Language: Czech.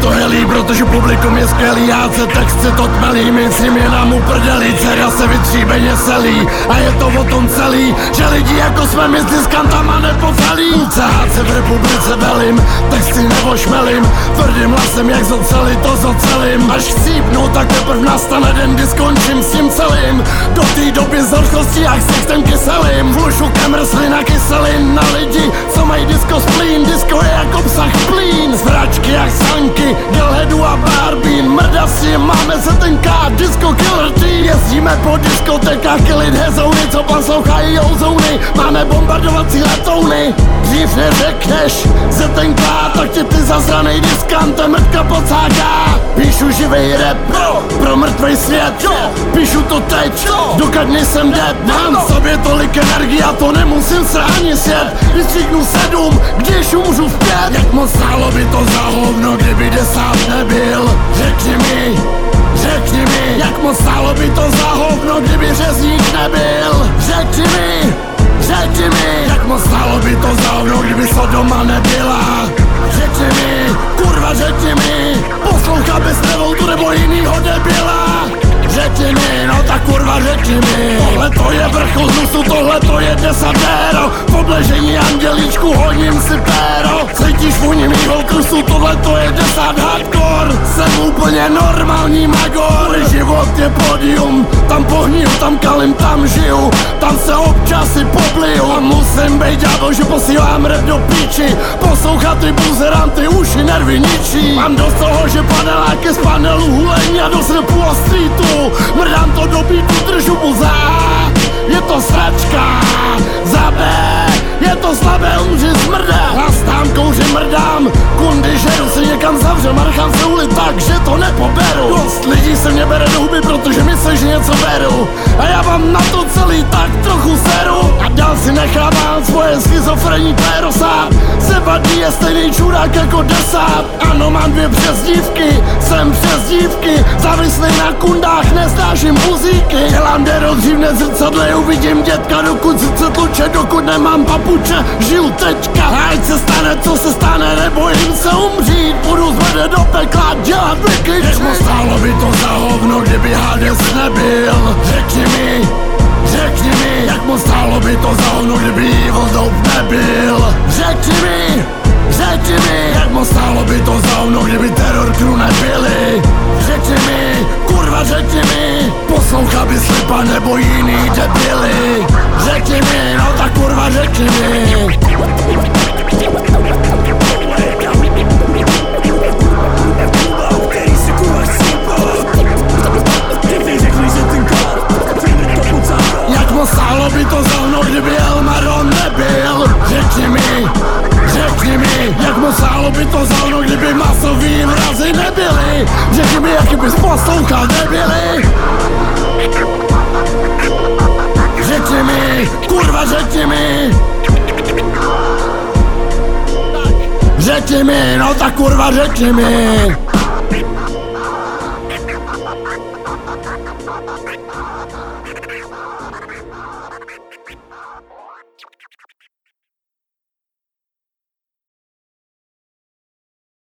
to helí, protože publikum je skvělý. Já se texty to tmelí, myslím je nám uprdělí. Dcera se vytříbeně selí a je to o tom celý, že lidi jako jsme my s diskantama nepofelí. Cát se v republice velím, texty nevošmelím, tvrdým hlasem jak zoceli to zocelím. Až chcípnu, tak teprv nastane den, kdy skončím s tím celým. Do té doby z horkosti jak s textem kyselým. Flušukem rslina kyselin na lidi, co mají disco splín. Disco je jak obsah plín, zračky jak sanky, Gelheadu a Barbín. Mrdavci, máme se tenká disco killer team. Jezdíme po diskotekách kilit hezouny, co poslouchají ouzouny. Máme bombardovací letouny. Dřív neřekneš zetenká, tak tě ty zasranej diskante mrtka pocáká. Píšu živej rap pro mrtvej svět, píšu to teď, dokud nejsem dead. Mám v sobě tolik energie a to nemusím se ani sjet. Vystříknu 7, když umřu v 5. Jak moc stálo by to za hovno, kdyby 10 nebyl? Řekni mi, jak moc stálo by to za hovno, kdyby řezník nebyl? Řekni mi, jak moc stálo by to za hovno, kdyby Sodoma nebyla? Řekni mi, kurva řekni mi, poslouchá bez tu nebo jinýho debila. Řekni mi, no tak kurva řekni mi, tohle to je vrchol hnusu, tohle to je desatero. V obležení andělíčku honím si péro. Cítíš vůni mýho krusu, tohle to je 10 hardcore. Jsem úplně normální magor. Můj život je pódium, tam pohniju, tam kalim, tam žiju. Tam se občas si pobliju a musím bejt ďábel, že posílám rap do píči. Poslouchat ty buzeranty, uši nervy ničí. Mám dost toho, že paneláky z panelu hulení a do srpu a streetu. Mrdám to do beatu, držu buza. Je to sračka, za B, je to slabé, umři zmrde. Hlastám, kouři, mrdám, kundy žeru, se někam zavřem a nechám se ulit tak, že to nepoberu. Dost lidí se mě bere do huby, protože myslí, že něco beru. A já vám na to celý tak trochu seru. A dál si nechávám svoje schizofrenní klérosát. Zebadí je stejný čurák jako 10. Ano, mám 2 přezdívky, jsem přezdívky. Závislý na kundách, nesnáším buzíky. Dělám dero dřív nezrcadle, uvidím dětka, dokud srdce tluče, dokud nemám papuče. Žiju teďka, ať se stane, co se stane, nebojím se umřít. Budu zvede do pekla dělat vykličky. Jak moc stálo by to za hovno, kdyby Hades nebyl? Řekni mi, jak moc stálo by to za hovno, kdyby Evil Dope nebyl? Řekni mi, jak moc stálo by to za hovno, kdyby Terror Crew nebyli? Řekni mi, kurva řekni mi, poslouchá by Slipa nebo jiný debily? Řekni mi, no tak kurva řekni mi. Jak moc stálo by to za mnou, kdyby Elmaron nebyl? Řekni mi, jak moc stálo by to za mnou, kdyby masový vrazy nebyly? Řekni mi, jaký bys poslouchal debily? Řekni mi, kurva řekni mi. Řekni mi, no tak kurva řekni mi.